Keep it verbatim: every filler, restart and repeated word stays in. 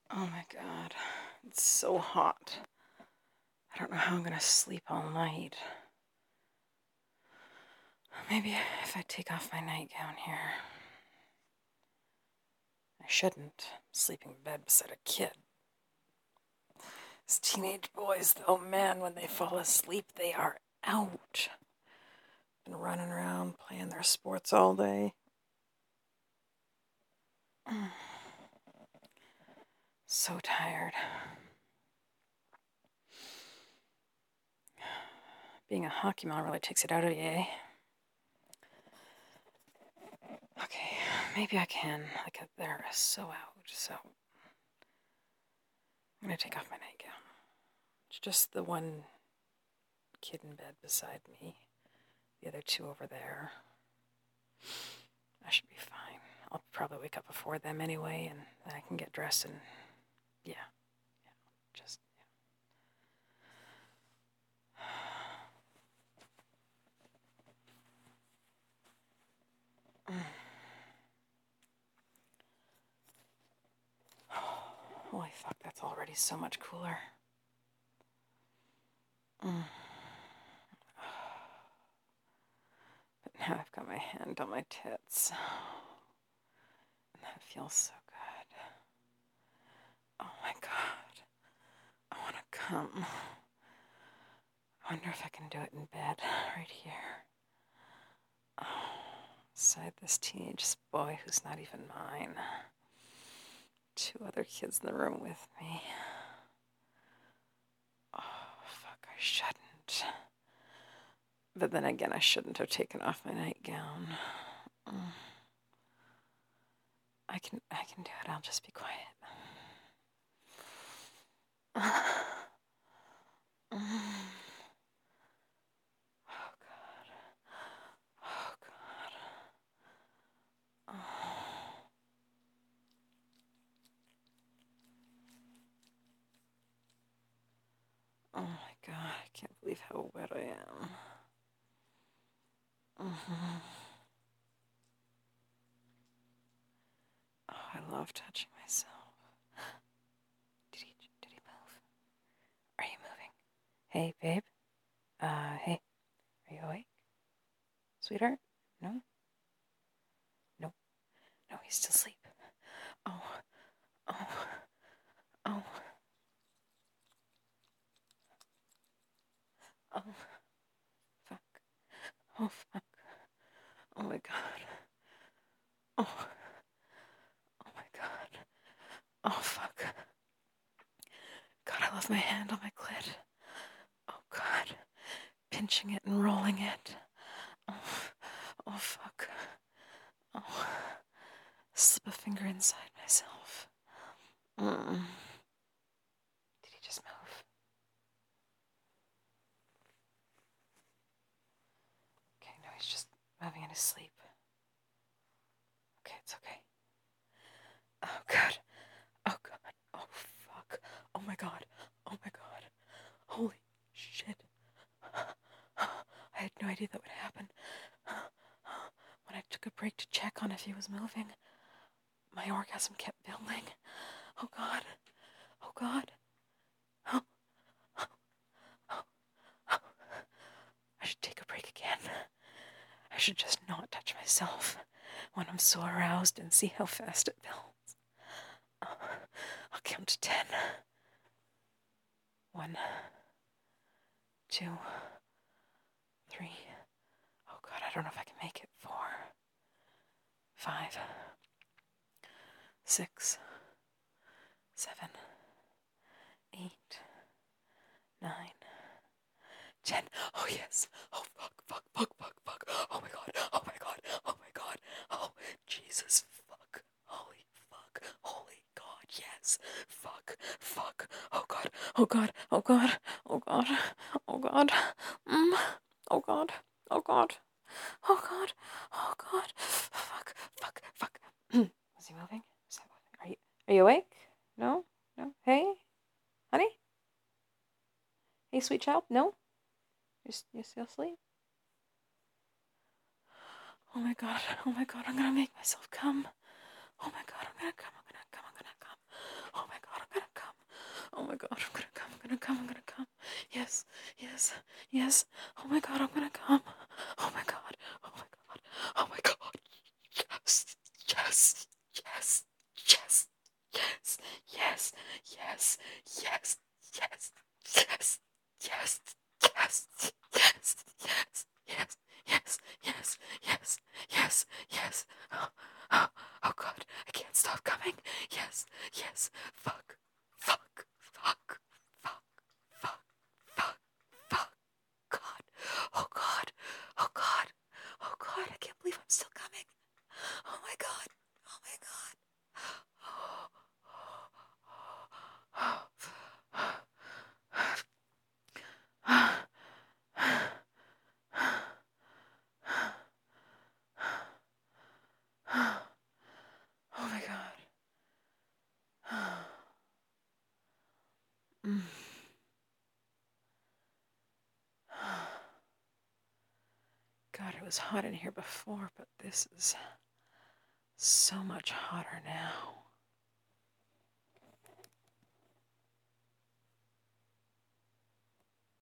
Oh my god, it's so hot. I don't know how I'm gonna sleep all night. Maybe if I take off my nightgown here. I shouldn't. I'm sleeping in bed beside a kid. These teenage boys, though, man, when they fall asleep, they are out. Been running around playing their sports all day. So tired. Being a hockey mom really takes it out of you, eh? Okay, maybe I can. Like, they're so out, so I'm gonna take off my nightgown. It's just the one kid in bed beside me. The other two over there. I should be fine. I'll probably wake up before them anyway, and then I can get dressed and yeah, yeah, just yeah. Holy fuck, that's already so much cooler. Mm. But now I've got my hand on my tits. And that feels so good. Oh my god. I want to come. I wonder if I can do it in bed right here. Oh, beside this teenage boy who's not even mine. Two other kids in the room with me. Oh, fuck, I shouldn't. But then again, I shouldn't have taken off my nightgown. Mm. I can, I can do it. I'll just be quiet. Mm. Oh, God. Oh, God. Oh. Oh, my God. I can't believe how wet I am. Mm-hmm. Oh, I love touching myself. Did he, did he move? Are you moving? Hey, babe? Uh, hey. Are you awake? Sweetheart? No? No. No, he's still asleep. Oh. Oh. Oh. Oh. Fuck. Oh, fuck. Oh, my God. Oh. Oh, my God. Oh, fuck. God, I love my hand on my clit. Oh, God. Pinching it and rolling it. Oh, oh fuck. Oh. Slip a finger inside myself. Mm. Did he just move? Okay, no, he's just moving in his sleep. Okay, it's okay. Oh, God. Oh, God. Oh, fuck. Oh, my God. Oh, my God. Holy shit. I had no idea that would happen. When I took a break to check on if he was moving, my orgasm kept building. Oh, God. Oh, God. Oh, oh, oh, oh. I should take a break again. I should just not touch myself when I'm so aroused and see how fast it builds. Oh, I'll count to ten. One, two, three. Oh, God, I don't know if I can make it. Four, five, six, seven, eight, nine, ten. Oh, yes. Oh, fuck, fuck, fuck, fuck, fuck. Oh, my God. Oh, my God. Oh, my God. Oh, Jesus. Fuck. Holy fuck. Holy God. Yes. Fuck. Fuck. Oh, God. Oh, God. Oh, God. Oh, God. Oh, God. Mm. Oh, God. Oh, God. Oh, God. Oh, God. Fuck. Fuck. Fuck. Was he moving? Was that moving? Are you, are you awake? No? No? Hey? Honey? Hey, sweet child? No? You're, you're still asleep? Oh my God, oh my God, I'm gonna make myself come. Oh my God, I'm gonna come, I'm gonna come, I'm gonna come. Oh my God, come, I'm gonna come. Yes, yes, yes. Oh my god, I'm gonna come. Oh my god, oh my god, oh my god. Yes, yes, yes, yes, yes, yes, yes, yes, yes, yes, yes, yes, yes, yes, yes, yes, yes, yes, yes, yes. Oh, oh, oh God, I can't stop coming. Yes, yes, fuck, fuck, fuck, fuck, fuck, fuck, fuck, God, oh God, oh God, oh God, I can't believe I'm still coming. Oh my God, oh my God. Oh, oh, oh my God. Mm. God, it was hot in here before, but this is so much hotter now.